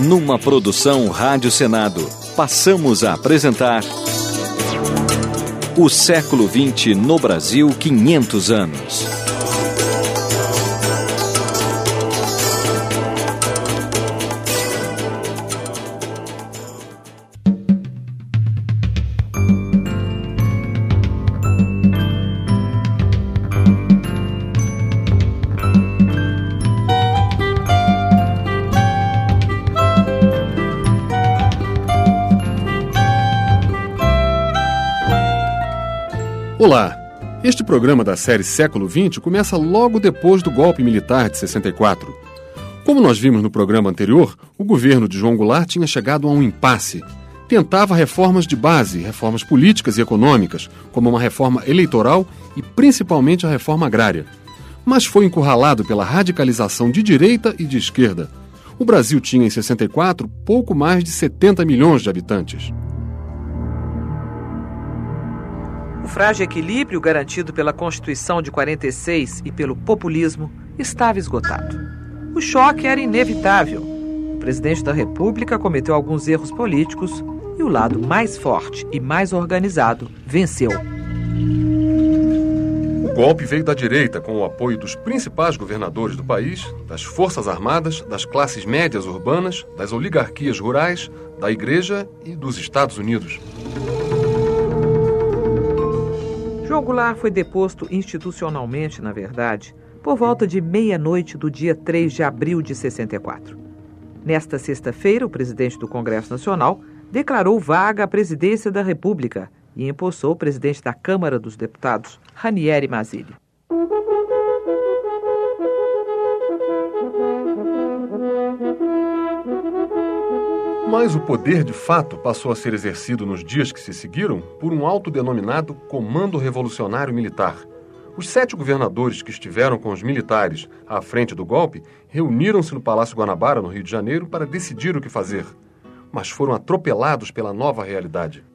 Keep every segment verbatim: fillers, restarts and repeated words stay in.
Numa produção Rádio Senado, passamos a apresentar O Século vinte no Brasil, quinhentos anos. Olá! Este programa da série Século vinte começa logo depois do golpe militar de sessenta e quatro. Como nós vimos no programa anterior, o governo de João Goulart tinha chegado a um impasse. Tentava reformas de base, reformas políticas e econômicas, como uma reforma eleitoral e principalmente a reforma agrária. Mas foi encurralado pela radicalização de direita e de esquerda. O Brasil tinha em sessenta e quatro pouco mais de setenta milhões de habitantes. O frágil equilíbrio garantido pela Constituição de quarenta e seis e pelo populismo estava esgotado. O choque era inevitável. O presidente da República cometeu alguns erros políticos e o lado mais forte e mais organizado venceu. O golpe veio da direita com o apoio dos principais governadores do país, das Forças Armadas, das classes médias urbanas, das oligarquias rurais, da Igreja e dos Estados Unidos. João Goulart foi deposto institucionalmente, na verdade, por volta de meia-noite do dia três de abril de sessenta e quatro. Nesta sexta-feira, o presidente do Congresso Nacional declarou vaga a presidência da República e empossou o presidente da Câmara dos Deputados, Ranieri Mazzilli. Mas o poder, de fato, passou a ser exercido nos dias que se seguiram por um autodenominado Comando Revolucionário Militar. Os sete governadores que estiveram com os militares à frente do golpe reuniram-se no Palácio Guanabara, no Rio de Janeiro, para decidir o que fazer. Mas foram atropelados pela nova realidade.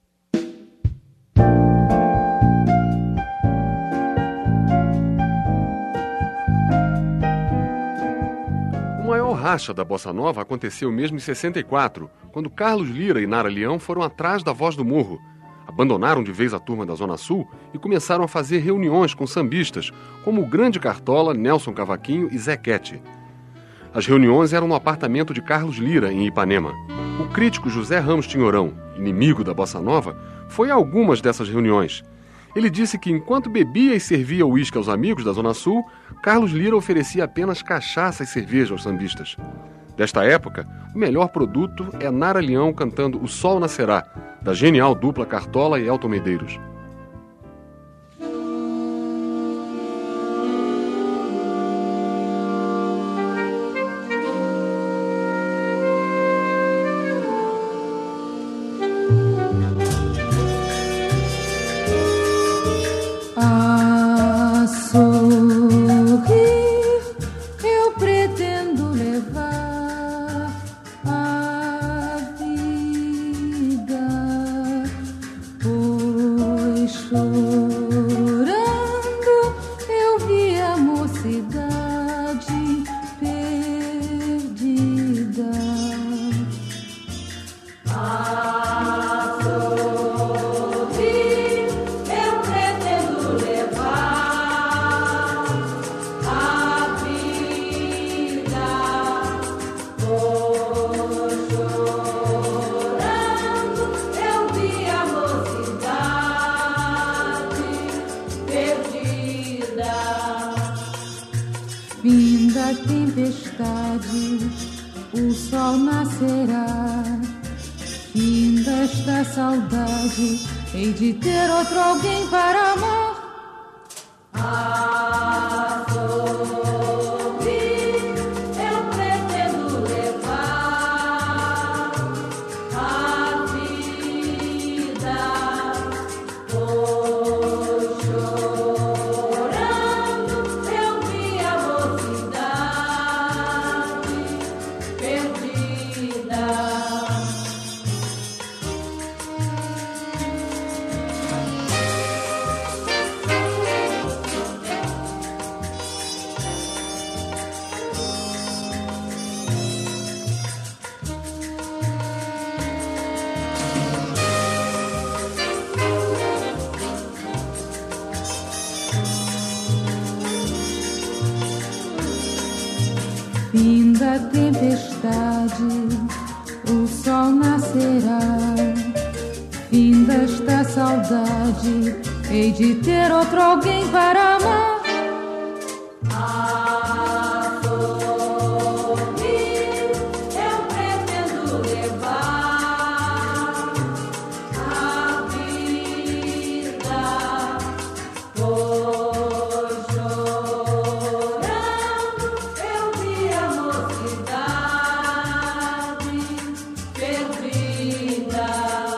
A racha da Bossa Nova aconteceu mesmo em sessenta e quatro, quando Carlos Lyra e Nara Leão foram atrás da Voz do Morro. Abandonaram de vez a turma da Zona Sul e começaram a fazer reuniões com sambistas, como o Grande Cartola, Nelson Cavaquinho e Zé Quete. As reuniões eram no apartamento de Carlos Lyra, em Ipanema. O crítico José Ramos Tinhorão, inimigo da Bossa Nova, foi a algumas dessas reuniões. Ele disse que, enquanto bebia e servia uísque aos amigos da Zona Sul, Carlos Lyra oferecia apenas cachaça e cerveja aos sambistas. Desta época, o melhor produto é Nara Leão cantando O Sol Nascerá, da genial dupla Cartola e Elton Medeiros. Vinda a tempestade, o sol nascerá. Finda esta saudade, hei de ter outro alguém para amar. Ah, sorri, eu pretendo levar a vida, pois chorando eu vi a mocidade perdida. fim da tempestade, o sol nascerá. Fim desta saudade, hei de ter outro alguém para amar. A sorrir eu pretendo levar a vida, pois chorando eu vi a mocidade perdida.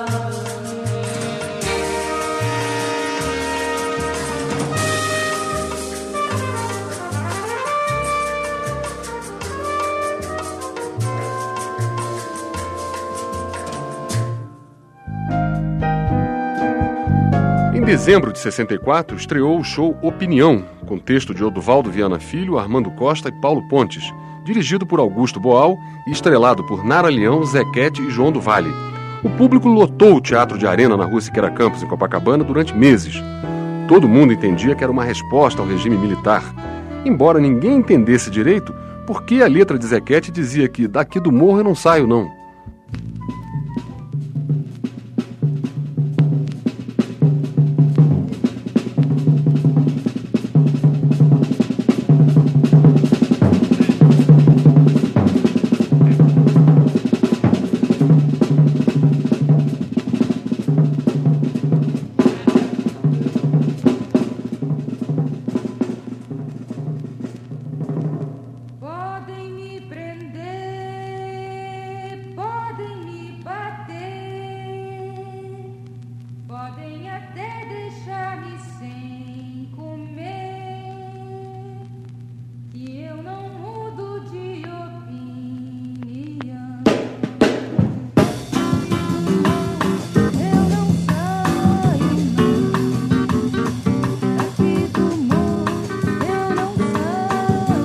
Em dezembro de sessenta e quatro, estreou o show Opinião, com texto de Oduvaldo Viana Filho, Armando Costa e Paulo Pontes, dirigido por Augusto Boal e estrelado por Nara Leão, Zequete e João do Vale. O público lotou o Teatro de Arena na Rua Siqueira Campos, em Copacabana, durante meses. Todo mundo entendia que era uma resposta ao regime militar, embora ninguém entendesse direito por que a letra de Zequete dizia que daqui do morro eu não saio, não. Podem me prender, podem me bater, podem até deixar-me sem comer, e eu não mudo de opinião. Eu não saio daqui do morro, eu não saio.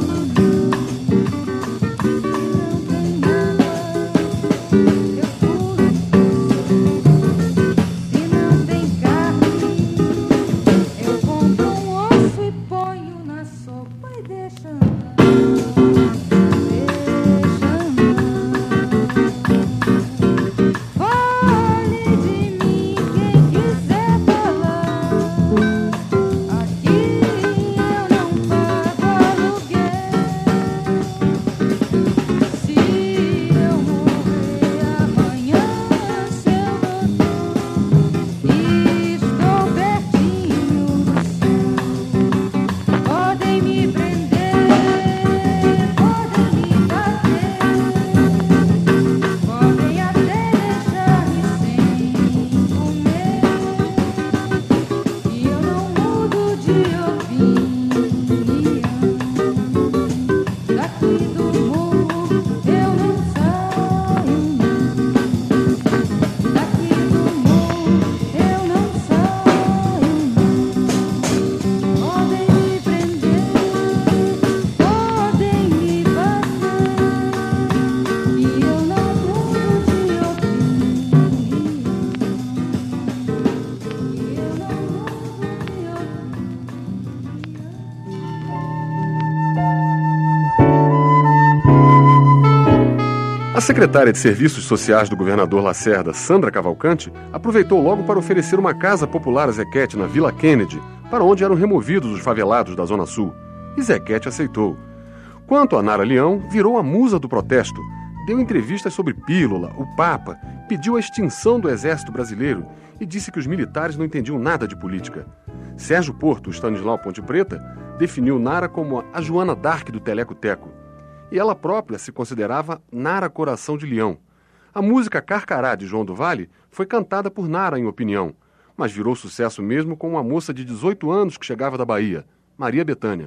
A secretária de Serviços Sociais do governador Lacerda, Sandra Cavalcante, aproveitou logo para oferecer uma casa popular a Zequete na Vila Kennedy, para onde eram removidos os favelados da Zona Sul. E Zequete aceitou. Quanto a Nara Leão, virou a musa do protesto. Deu entrevistas sobre pílula, o Papa, pediu a extinção do Exército Brasileiro e disse que os militares não entendiam nada de política. Sérgio Porto, Stanislau Ponte Preta, definiu Nara como a Joana d'Arc do Teleco-Teco. E ela própria se considerava Nara Coração de Leão. A música Carcará, de João do Vale, foi cantada por Nara em Opinião, mas virou sucesso mesmo com uma moça de dezoito anos que chegava da Bahia, Maria Bethânia.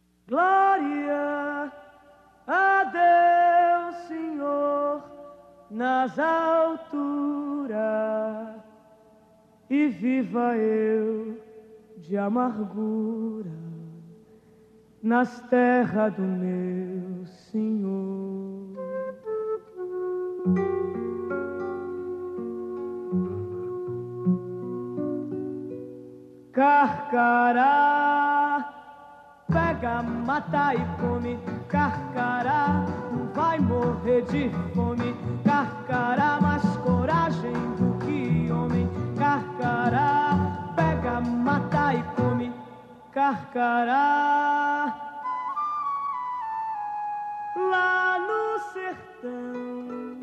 Glória a Deus, Senhor, nas alturas, e viva eu de amargura nas terras do meu Senhor. Carcará, pega, mata e come. Carcará, não vai morrer de fome. Carcará, mais coragem do que homem. Carcará, pega, mata e come. Carcará, lá no sertão.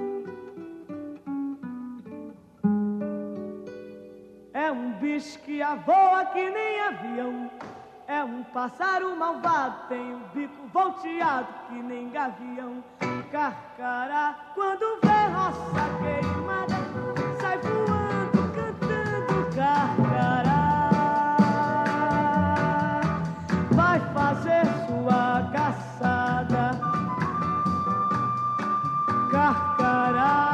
É um bicho que voa que nem avião. É um pássaro malvado, tem o bico volteado que nem gavião. Carcará, quando vê roça queimada, sai voando, cantando carcará. Vai fazer sua caçada, carcará.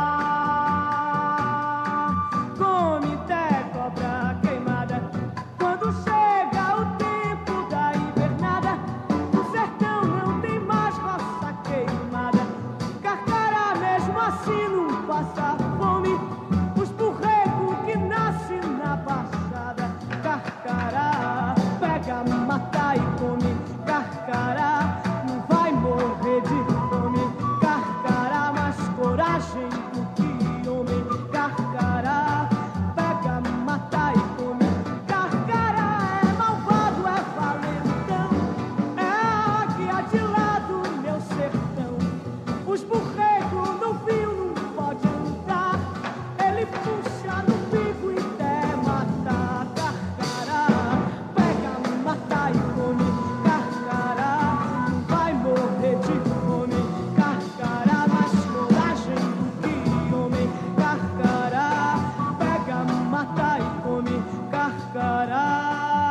Come até cobra queimada. Quando chega o tempo da invernada, no sertão não tem mais roça queimada. Carcará mesmo assim não passa fome. Os burrecos que nascem na baixada. Carcará, pega, mata e come. Carcará, não vai morrer de fome. Carcará, mais coragem do que homem. Carcará, pega, mata e come. Carcará é malvado, é valentão. É a águia de lá do meu sertão. Os burrecos no fio não pode andar. Ele puxa no bico e até matar. Carcará, pega, mata e come. Carcará, não vai morrer de fome. Carcará, mais coragem do que homem. Carcará, pega, mata e come. Carcará.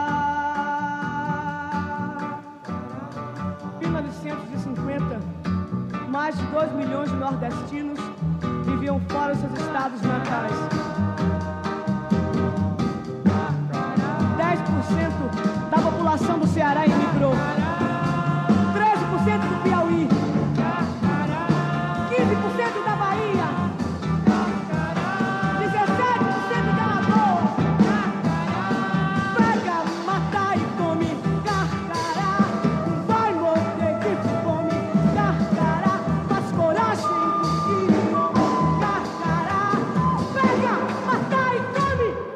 mil novecentos e cinquenta, mais de dois milhões de nordestinos viviam fora dos seus estados natais. dez por cento da população do Ceará emigrou. treze por cento do Piauí. quinze por cento da Bahia. dezessete por cento da Alagoas. Pega, mata e come. Carcará, não vai morrer de fome. Carcará, faz coragem do que homem. Carcará, pega, mata e come.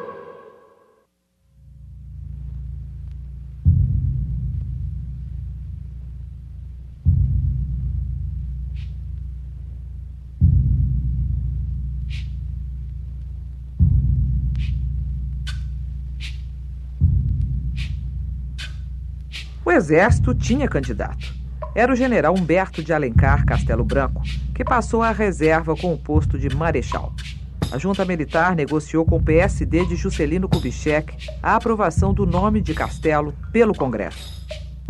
O exército tinha candidato. Era o general Humberto de Alencar Castelo Branco, que passou à reserva com o posto de marechal. A junta militar negociou com o P S D de Juscelino Kubitschek a aprovação do nome de Castelo pelo Congresso.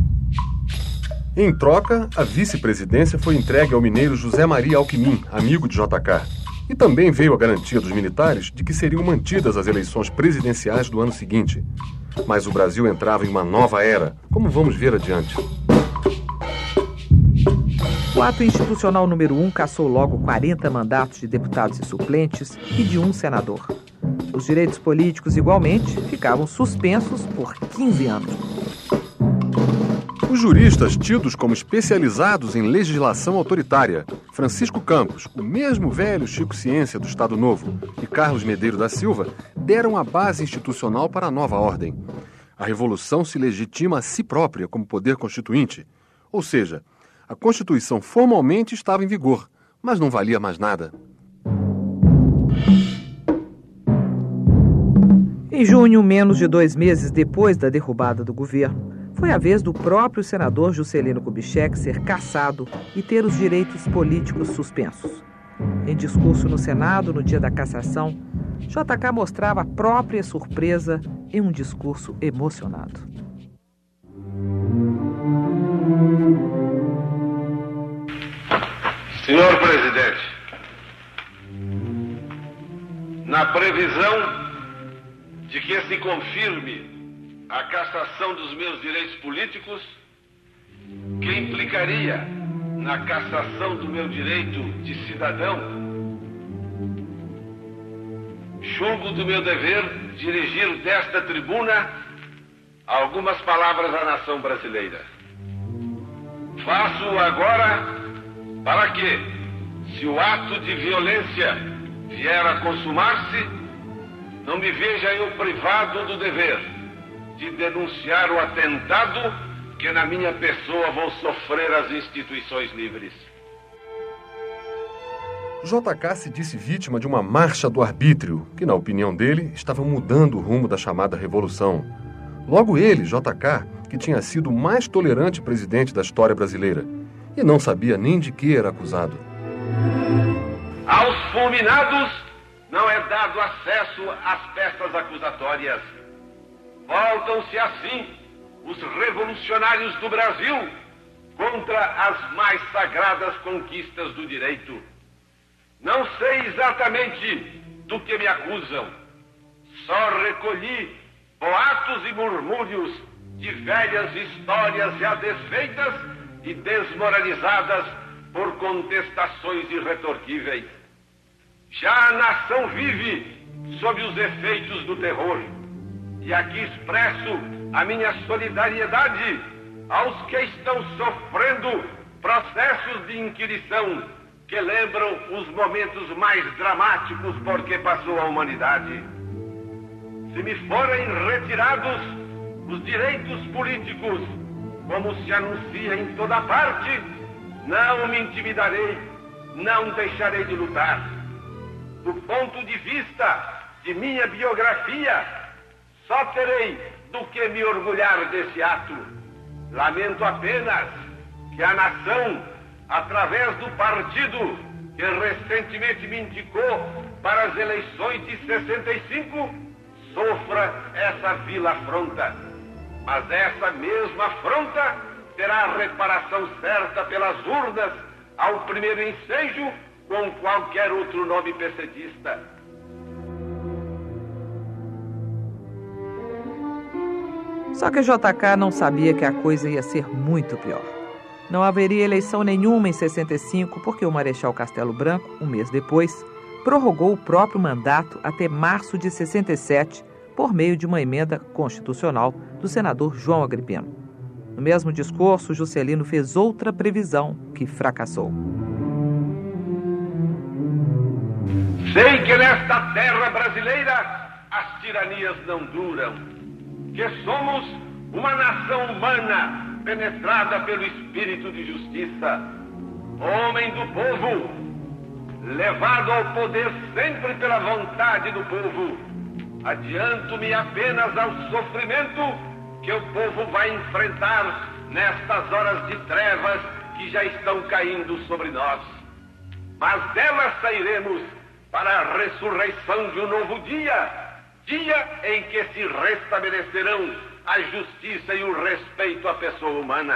Em troca, a vice-presidência foi entregue ao mineiro José Maria Alckmin, amigo de J K. E também veio a garantia dos militares de que seriam mantidas as eleições presidenciais do ano seguinte. Mas o Brasil entrava em uma nova era, como vamos ver adiante. O ato institucional número um cassou logo quarenta mandatos de deputados e suplentes e de um senador. Os direitos políticos, igualmente, ficavam suspensos por quinze anos. Os juristas tidos como especializados em legislação autoritária, Francisco Campos, o mesmo velho Chico Ciência do Estado Novo, e Carlos Medeiros da Silva, deram a base institucional para a nova ordem. A Revolução se legitima a si própria como poder constituinte. Ou seja, a Constituição formalmente estava em vigor, mas não valia mais nada. Em junho, menos de dois meses depois da derrubada do governo, foi a vez do próprio senador Juscelino Kubitschek ser cassado e ter os direitos políticos suspensos. Em discurso no Senado, no dia da cassação, J K mostrava a própria surpresa em um discurso emocionado. Senhor presidente, na previsão de que se confirme a cassação dos meus direitos políticos, que implicaria na cassação do meu direito de cidadão, julgo do meu dever dirigir desta tribuna algumas palavras à nação brasileira. Faço agora para que, se o ato de violência vier a consumar-se, não me veja eu privado do dever de denunciar o atentado que na minha pessoa vão sofrer as instituições livres. J K se disse vítima de uma marcha do arbítrio, que, na opinião dele, estava mudando o rumo da chamada Revolução. Logo ele, J K, que tinha sido o mais tolerante presidente da história brasileira, e não sabia nem de que era acusado. Aos fulminados não é dado acesso às peças acusatórias. Voltam-se assim os revolucionários do Brasil contra as mais sagradas conquistas do direito. Não sei exatamente do que me acusam. Só recolhi boatos e murmúrios de velhas histórias já desfeitas e desmoralizadas por contestações irretorquíveis. Já a nação vive sob os efeitos do terror. E aqui expresso a minha solidariedade aos que estão sofrendo processos de inquirição que lembram os momentos mais dramáticos por que passou a humanidade. Se me forem retirados os direitos políticos, como se anuncia em toda parte, não me intimidarei, não deixarei de lutar. Do ponto de vista de minha biografia, só terei do que me orgulhar desse ato. Lamento apenas que a nação, através do partido que recentemente me indicou para as eleições de sessenta e cinco, sofra essa vil afronta. Mas essa mesma afronta terá reparação certa pelas urnas ao primeiro ensejo com qualquer outro nome pessetista. Só que J K não sabia que a coisa ia ser muito pior. Não haveria eleição nenhuma em sessenta e cinco, porque o Marechal Castelo Branco, um mês depois, prorrogou o próprio mandato até março de sessenta e sete, por meio de uma emenda constitucional do senador João Agripino. No mesmo discurso, Juscelino fez outra previsão que fracassou. Sei que nesta terra brasileira as tiranias não duram, que somos uma nação humana penetrada pelo espírito de justiça, homem do povo, levado ao poder sempre pela vontade do povo. Adianto-me apenas ao sofrimento que o povo vai enfrentar nestas horas de trevas que já estão caindo sobre nós. Mas delas sairemos para a ressurreição de um novo dia, dia em que se restabelecerão a justiça e o respeito à pessoa humana.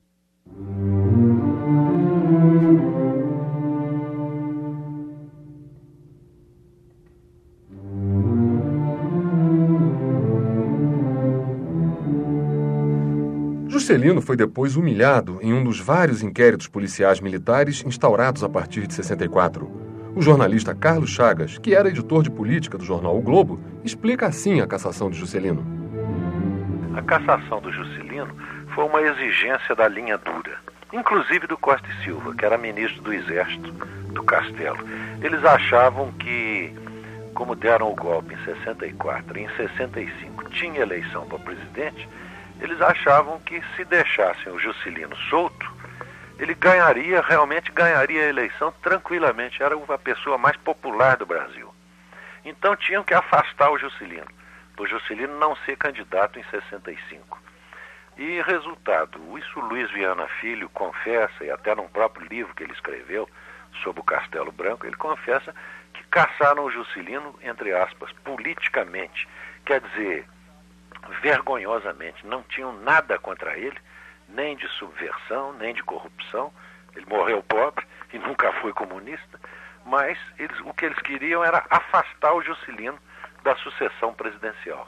Juscelino foi depois humilhado em um dos vários inquéritos policiais militares instaurados a partir de sessenta e quatro. O jornalista Carlos Chagas, que era editor de política do jornal O Globo, explica assim a cassação de Juscelino. A cassação do Juscelino foi uma exigência da linha dura, inclusive do Costa e Silva, que era ministro do Exército do Castelo. Eles achavam que, como deram o golpe em sessenta e quatro e em sessenta e cinco tinha eleição para presidente, eles achavam que se deixassem o Juscelino solto, ele ganharia, realmente ganharia a eleição tranquilamente, era a pessoa mais popular do Brasil. Então tinham que afastar o Juscelino, para o Juscelino não ser candidato em sessenta e cinco. E resultado, isso Luiz Viana Filho confessa, e até num próprio livro que ele escreveu sobre o Castelo Branco, ele confessa que caçaram o Juscelino, entre aspas, politicamente, quer dizer, vergonhosamente, não tinham nada contra ele, nem de subversão, nem de corrupção. Ele morreu pobre e nunca foi comunista, mas eles, o que eles queriam era afastar o Juscelino da sucessão presidencial.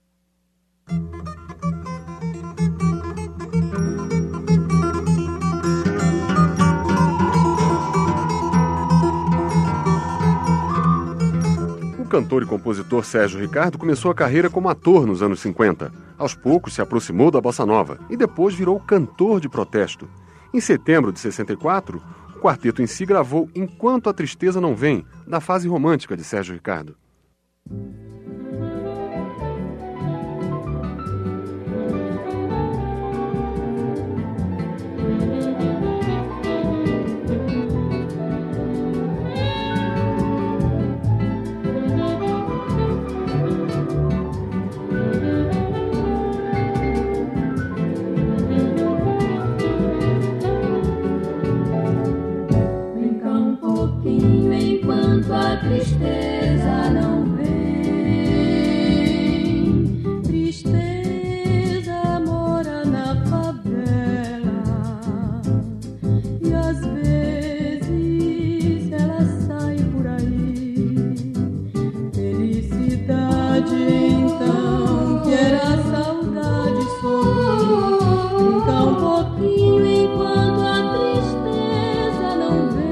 O cantor e compositor Sérgio Ricardo começou a carreira como ator nos anos cinquenta. Aos poucos se aproximou da bossa nova e depois virou cantor de protesto. Em setembro de sessenta e quatro, o quarteto em si gravou Enquanto a Tristeza Não Vem, da fase romântica de Sérgio Ricardo. Enquanto a tristeza não vem, tristeza mora na favela, e às vezes ela sai por aí. Felicidade então, que era saudade sorrir, brincar um pouquinho enquanto a tristeza não vem.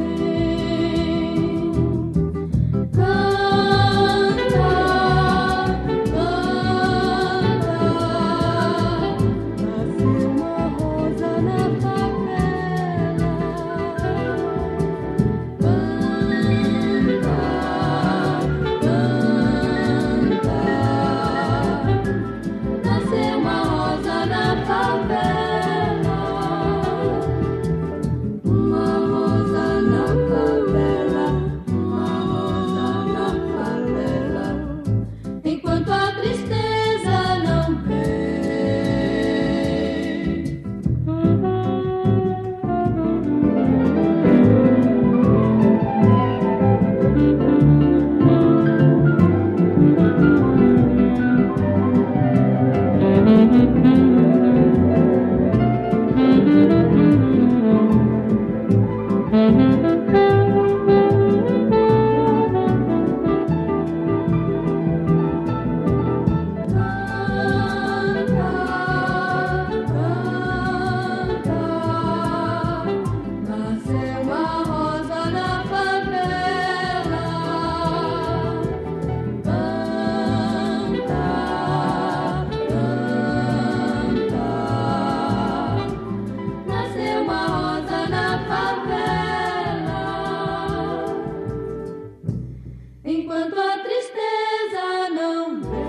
Enquanto a tristeza não vem.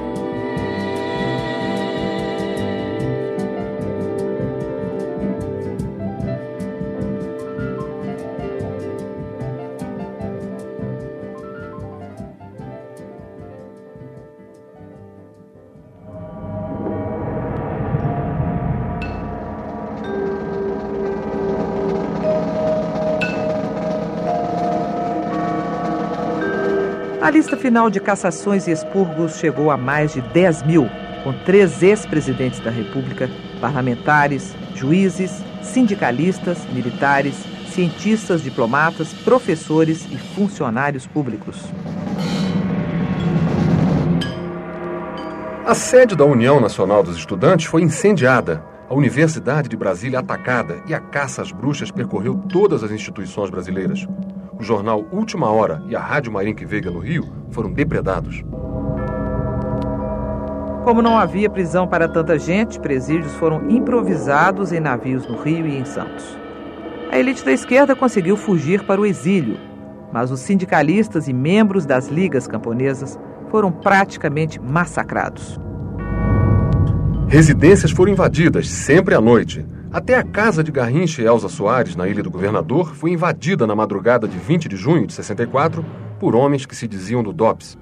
A lista final de cassações e expurgos chegou a mais de dez mil, com três ex-presidentes da República, parlamentares, juízes, sindicalistas, militares, cientistas, diplomatas, professores e funcionários públicos. A sede da União Nacional dos Estudantes foi incendiada, a Universidade de Brasília atacada e a caça às bruxas percorreu todas as instituições brasileiras. O jornal Última Hora e a Rádio Marinque Veiga no Rio foram depredados. Como não havia prisão para tanta gente, presídios foram improvisados em navios no Rio e em Santos. A elite da esquerda conseguiu fugir para o exílio, mas os sindicalistas e membros das ligas camponesas foram praticamente massacrados. Residências foram invadidas, sempre à noite. Até a casa de Garrincha e Elza Soares, na Ilha do Governador, foi invadida na madrugada de vinte de junho de sessenta e quatro por homens que se diziam do D O P S.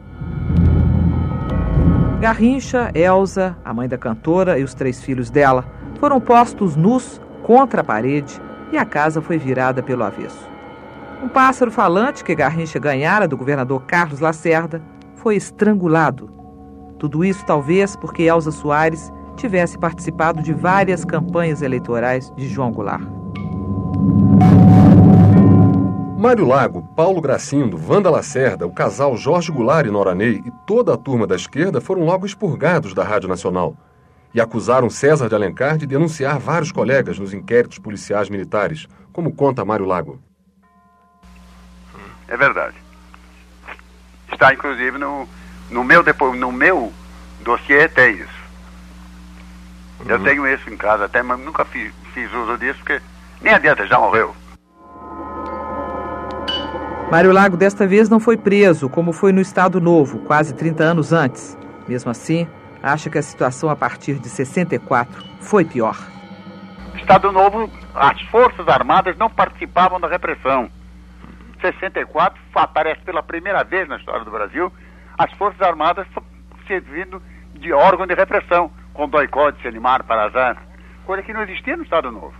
Garrincha, Elza, a mãe da cantora e os três filhos dela foram postos nus contra a parede e a casa foi virada pelo avesso. Um pássaro falante que Garrincha ganhara do governador Carlos Lacerda foi estrangulado. Tudo isso talvez porque Elza Soares tivesse participado de várias campanhas eleitorais de João Goulart. Mário Lago, Paulo Gracindo, Wanda Lacerda, o casal Jorge Goulart e Nora Ney e toda a turma da esquerda foram logo expurgados da Rádio Nacional e acusaram César de Alencar de denunciar vários colegas nos inquéritos policiais militares, como conta Mário Lago. É verdade. Está inclusive no, no, meu, depo, no meu dossiê tem isso. Eu tenho isso em casa até, mas nunca fiz, fiz uso disso porque Nem adianta, já morreu. Mário Lago desta vez não foi preso, como foi no Estado Novo, quase trinta anos antes. Mesmo assim, acha que a situação a partir de sessenta e quatro foi pior. Estado Novo, as Forças Armadas não participavam da repressão. sessenta e quatro aparece pela primeira vez na história do Brasil as Forças Armadas servindo de órgão de repressão, com doicode, Selimar, Parazan, coisa que não existia no Estado Novo.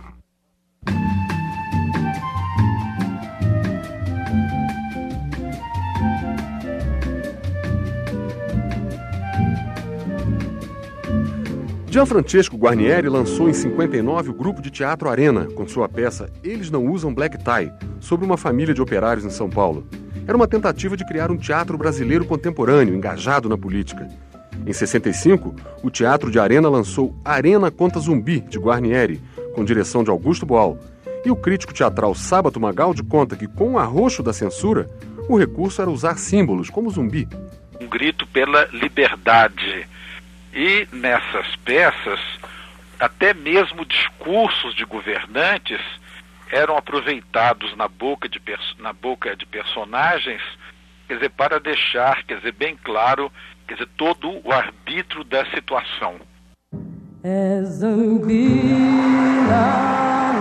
Gianfrancesco Guarnieri lançou em cinquenta e nove o grupo de teatro Arena, com sua peça Eles Não Usam Black Tie, sobre uma família de operários em São Paulo. Era uma tentativa de criar um teatro brasileiro contemporâneo, engajado na política. Em sessenta e cinco, o Teatro de Arena lançou Arena contra Zumbi, de Guarnieri, com direção de Augusto Boal. E o crítico teatral Sábato Magaldi conta que, com o arroxo da censura, o recurso era usar símbolos como zumbi. Um grito pela liberdade. E nessas peças, até mesmo discursos de governantes eram aproveitados na boca de, na boca de personagens, quer dizer, para deixar, quer dizer, bem claro, quer dizer, todo o arbítrio da situação. É zumbi lá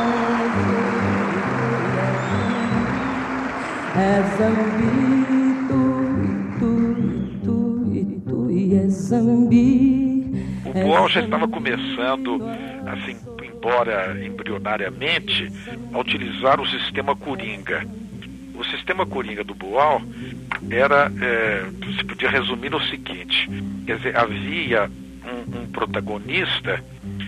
longe, é zumbi. O Boal já estava começando, assim, embora embrionariamente, a utilizar o sistema Coringa. O sistema Coringa do Boal era, é, se podia resumir no seguinte, quer dizer, havia um, um protagonista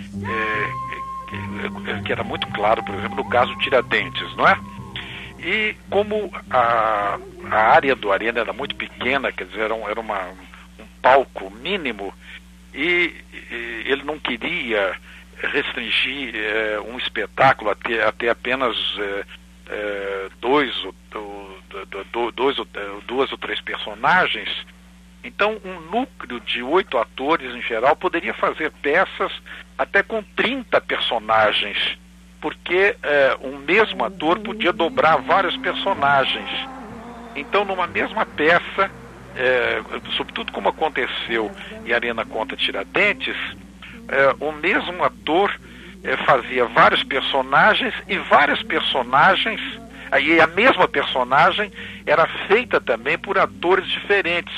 é, que, que era muito claro, por exemplo, no caso Tiradentes, não é? E como a, a área do Arena era muito pequena, quer dizer, era, um, era uma... palco mínimo, e, e ele não queria restringir eh, um espetáculo a ter, a ter apenas eh, eh, dois, ou, do, dois ou, duas ou três personagens. Então um núcleo de oito atores em geral poderia fazer peças até com trinta personagens, porque eh, um mesmo ator podia dobrar vários personagens. Então numa mesma peça, É, sobretudo como aconteceu em Arena contra Tiradentes, é, o mesmo ator é, fazia vários personagens e várias personagens, aí a mesma personagem era feita também por atores diferentes.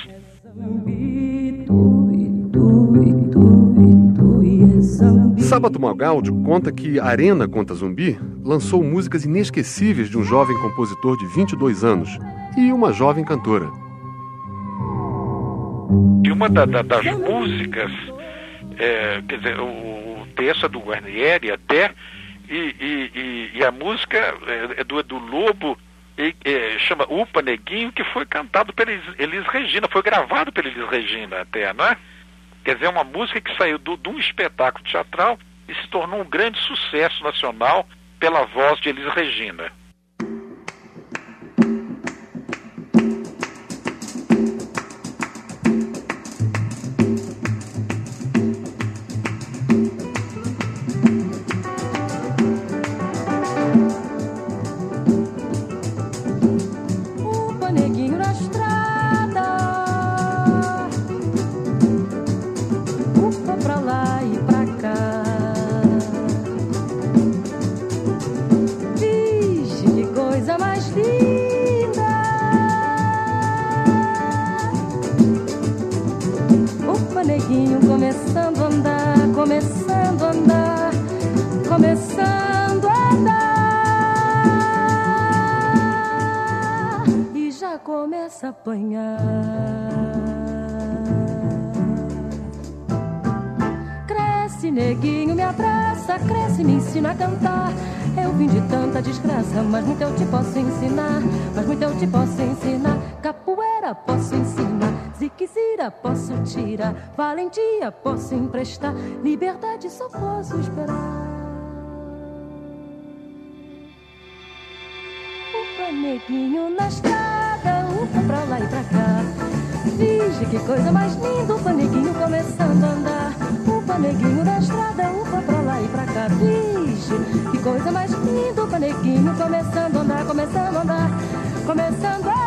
Sábato Magaldi conta que Arena contra Zumbi lançou músicas inesquecíveis de um jovem compositor de vinte e dois anos e uma jovem cantora. E uma da, da, das músicas, é, quer dizer, o, o texto é do Guarnieri até, e, e, e, e a música é, é do, do Lobo, e, é, chama Upa Neguinho, que foi cantado pela Elis Regina, foi gravado pela Elis Regina até, não é? Quer dizer, é uma música que saiu do, de um espetáculo teatral e se tornou um grande sucesso nacional pela voz de Elis Regina. Começando a andar, começando a andar, começando a andar, e já começa a apanhar. Cresce, neguinho, me abraça, cresce, me ensina a cantar. Eu vim de tanta desgraça, mas muito eu te posso ensinar, mas muito eu te posso ensinar. Capoeira posso ensinar, ziquezira posso tirar, valentia posso emprestar, liberdade só posso esperar. Upa, neguinho na estrada, upa pra lá e pra cá. Vige que coisa mais linda, upa, neguinho começando a andar. Upa, neguinho na estrada, upa pra lá e pra cá. Vige que coisa mais linda. Opa, neguinho, começando a andar, começando a andar, começando a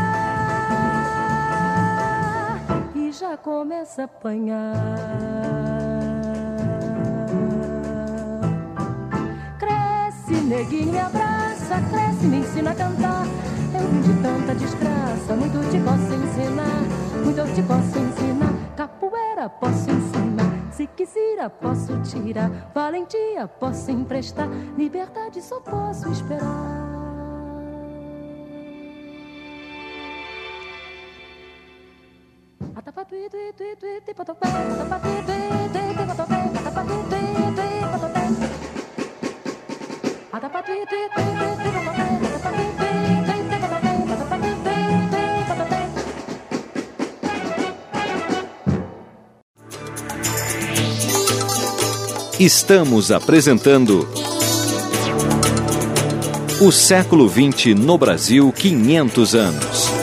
andar, e já começa a apanhar. Cresce, neguinho, me abraça, cresce, me ensina a cantar. Eu vim de tanta desgraça, muito te posso ensinar, muito eu te posso ensinar. Capoeira posso ensinar, se quiser posso tirar, valentia posso emprestar, liberdade só posso esperar. Estamos apresentando O Século vinte no Brasil, quinhentos anos.